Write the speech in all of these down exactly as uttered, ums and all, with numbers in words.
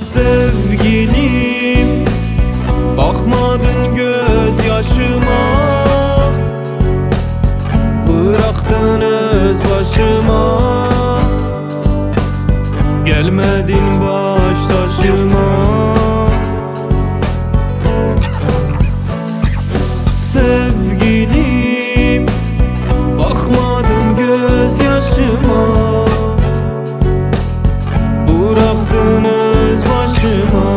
Sevgilim, bakmadın gözyaşıma, bıraktın öz başıma. Gelmedin baş taşıma. Sevgilim, bakmadın gözyaşıma, bıraktın öz başıma.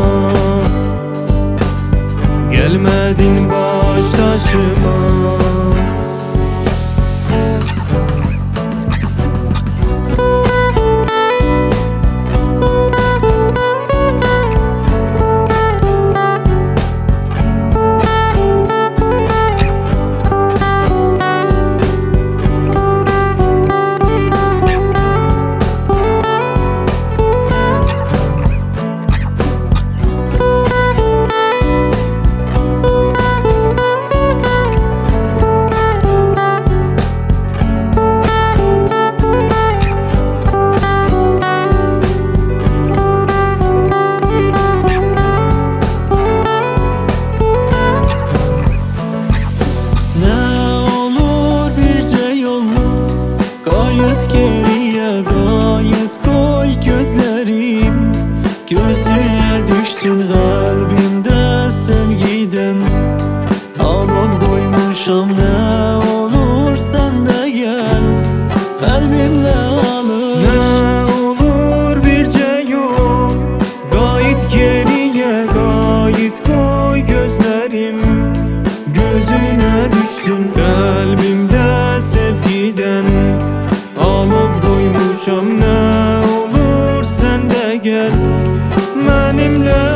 Gelmedin baş taşıma. Gayet geriye gayet koy gözlerim, gözüne düşsün kalbimde sevgiden. Alıp koymuşam ne olur sen de gel, kalbimle alır. Ne olur birce yol, gayet geriye gayet koy gözlerim, gözüne düşsün kalbimde sevgiden. Alıp koymuşam ne olur sen de gel benimle.